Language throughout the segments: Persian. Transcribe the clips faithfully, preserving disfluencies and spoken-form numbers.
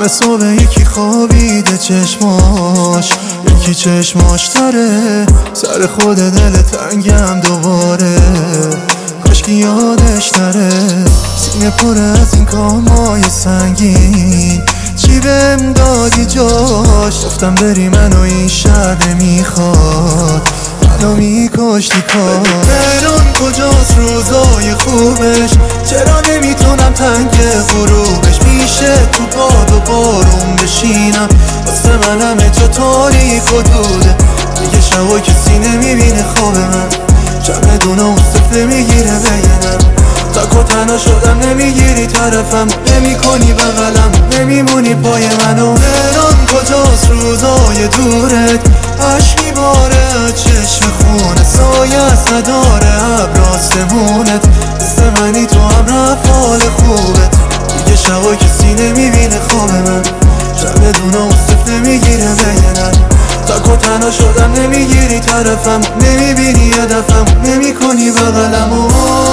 همه صبح یکی خوابیده چشماش، یکی چشماش تره، سر خود دل تنگم دوباره، کاشکی یادش نره. سینه پر از این کامای سنگین، چی بهم دادی جاش؟ گفتم بری منو این شهر نمیخواد، منو میکشتی کار. مهران کجاست روزای خوبش؟ چرا نمیتونم تنگ غروبش؟ میشه تو باد و بارون بشینم، واسه من همه جا تاریک و دوده. دیگه شبا کسی نمیبینه خواب من، جمع دونه و صفه میگیره بینم. تک و تنها شدم نمیگیری طرفم، نمی کنی بغلم، نمیمونی پای منو. مهران کجاست روزای دورت؟ عشق میباره از چشم خونه، سایه از نداره ابر آسمونت. مثل منی تو هم رفت حال خوبت، دیگه شبا کسی نمیبینه خواب من، جمع دونه و صف نمیگیره بینم. تک و تنها شدم نمیگیری طرفم، نمیبینی هدفم، نمی کنی بغلم.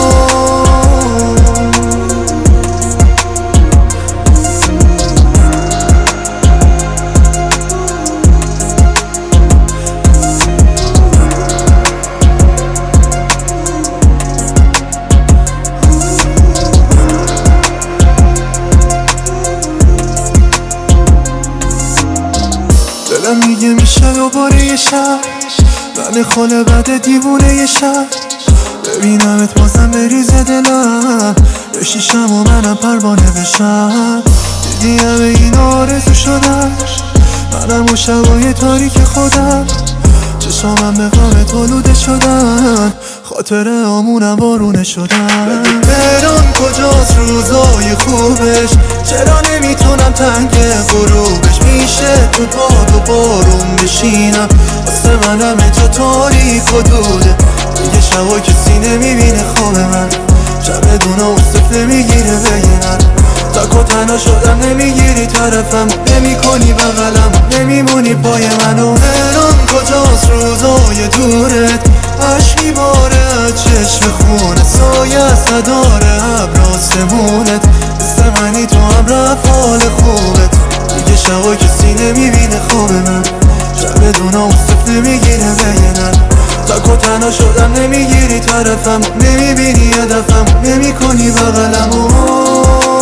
دلم میگه میشه دوباره یه شب، من خاله بد دیوونه یه شب، ببینمت بازم بریزه دلم، بشیشم و منم پروانه بشم. دیدی همه این آرزو شدن، منم و شبای تاریک خودم، چشامم به غم تولوده شدن، خاطره آمونم بارونه شدن. مهران کجاست روزای خوبش؟ چرا نمیتونم تنگ غروبش؟ میشه تو باد و بارون بشینم، واسه من همه جا تاریک و دوده. دیگه شبا کسی نمیبینه خواب من، جمع دونه و صف نمیگیره بینم. تک و تنها شدم نمیگیری طرفم، نمی کنی بغلم، نمیمونی پای منو. مهران کجاست روزای دورت؟ عشق میباره از چشم خونه، سایه از نداره ابر آسمونت. مثل منی تو هم رفت حال خوبت، دیگه شبا کسی نمیبینه خواب من، جمع دونه و صف نمیگیره بینم. تک و تنها شدم نمیگیری طرفم، نمیبینی هدفم، نمی کنی بغلم.